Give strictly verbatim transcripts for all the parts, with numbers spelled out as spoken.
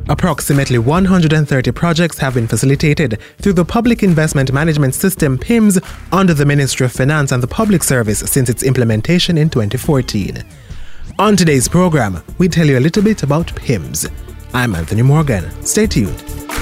Approximately one hundred thirty projects have been facilitated through the Public Investment Management System P I M S under the Ministry of Finance and the Public Service since its implementation in twenty fourteen. On today's program, we tell you a little bit about P I M S. I'm Anthony Morgan. Stay tuned.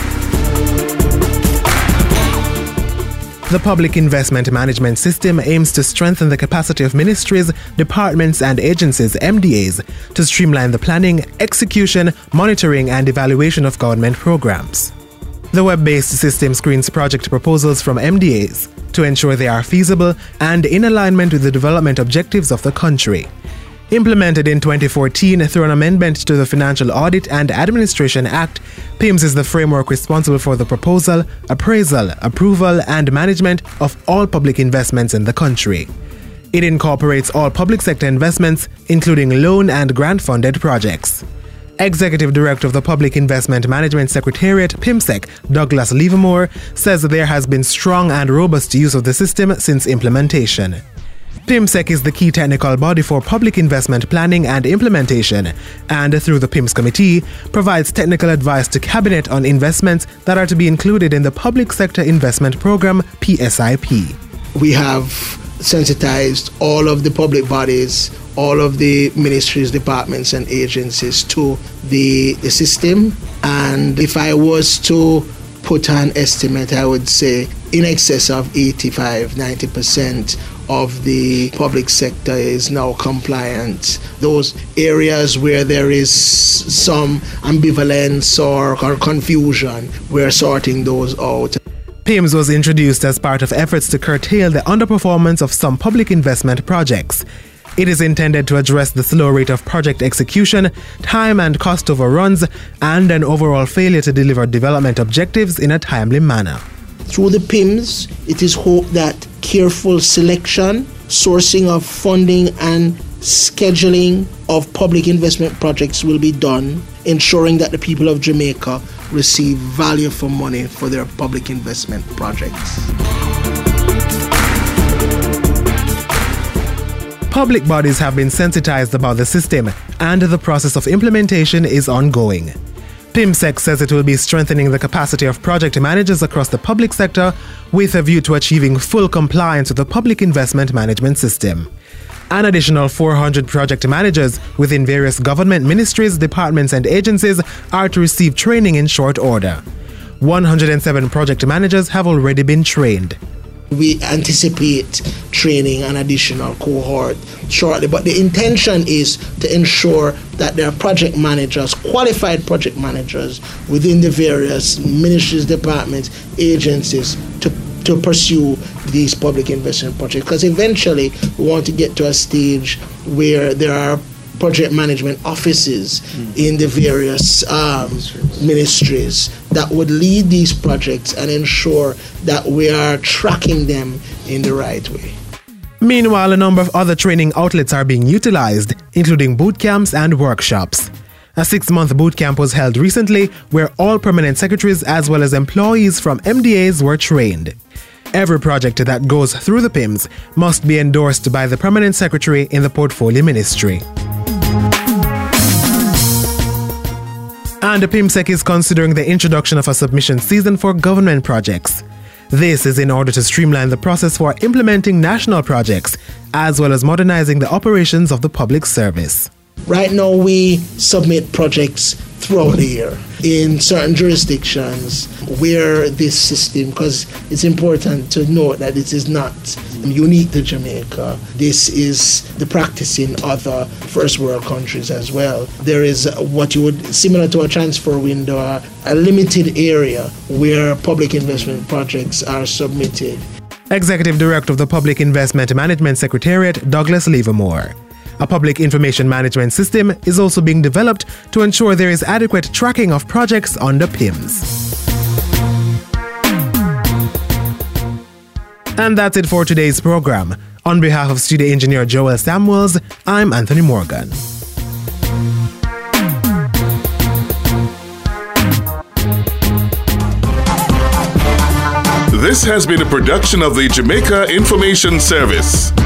The Public Investment Management System aims to strengthen the capacity of ministries, departments and agencies (M D As) to streamline the planning, execution, monitoring and evaluation of government programs. The web-based system screens project proposals from M D As to ensure they are feasible and in alignment with the development objectives of the country. Implemented in twenty fourteen through an amendment to the Financial Audit and Administration Act, P I M S is the framework responsible for the proposal, appraisal, approval, and management of all public investments in the country. It incorporates all public sector investments, including loan and grant-funded projects. Executive Director of the Public Investment Management Secretariat, PIMSEC, Douglas Livermore, says there has been strong and robust use of the system since implementation. PIMSEC is the key technical body for public investment planning and implementation, and through the P I M S Committee, provides technical advice to Cabinet on investments that are to be included in the Public Sector Investment Program, P S I P. We have sensitized all of the public bodies, all of the ministries, departments and agencies to the, the system, and if I was to put an estimate, I would say in excess of eighty-five to ninety percent of the public sector is now compliant. Those areas where there is some ambivalence or, or confusion, we're sorting those out. P I M S was introduced as part of efforts to curtail the underperformance of some public investment projects. It is intended to address the slow rate of project execution, time and cost overruns, and an overall failure to deliver development objectives in a timely manner. Through the P I M S, it is hoped that careful selection, sourcing of funding and scheduling of public investment projects will be done, ensuring that the people of Jamaica receive value for money for their public investment projects. Public bodies have been sensitized about the system, and the process of implementation is ongoing. PIMSEC says it will be strengthening the capacity of project managers across the public sector with a view to achieving full compliance with the Public Investment Management System. An additional four hundred project managers within various government ministries, departments and agencies are to receive training in short order. one hundred seven project managers have already been trained. We anticipate training an additional cohort shortly, but the intention is to ensure that there are project managers, qualified project managers within the various ministries, departments, agencies to, to pursue these public investment projects. Because eventually we want to get to a stage where there are project management offices mm. in the various um, ministries that would lead these projects and ensure that we are tracking them in the right way. Meanwhile, a number of other training outlets are being utilized, including boot camps and workshops. A six-month boot camp was held recently where all permanent secretaries as well as employees from M D As were trained. Every project that goes through the P I M S must be endorsed by the permanent secretary in the portfolio ministry. And the PIMSEC is considering the introduction of a submission season for government projects. This is in order to streamline the process for implementing national projects, as well as modernizing the operations of the public service. Right now we submit projects throughout the year in certain jurisdictions where this system, because it's important to note that this is not unique to Jamaica. This is the practice in other first world countries as well. There is what you would, similar to a transfer window, a limited area where public investment projects are submitted. Executive Director of the Public Investment Management Secretariat, Douglas Livermore. A public information management system is also being developed to ensure there is adequate tracking of projects under P I M S. And that's it for today's program. On behalf of studio engineer Joel Samuels, I'm Anthony Morgan. This has been a production of the Jamaica Information Service.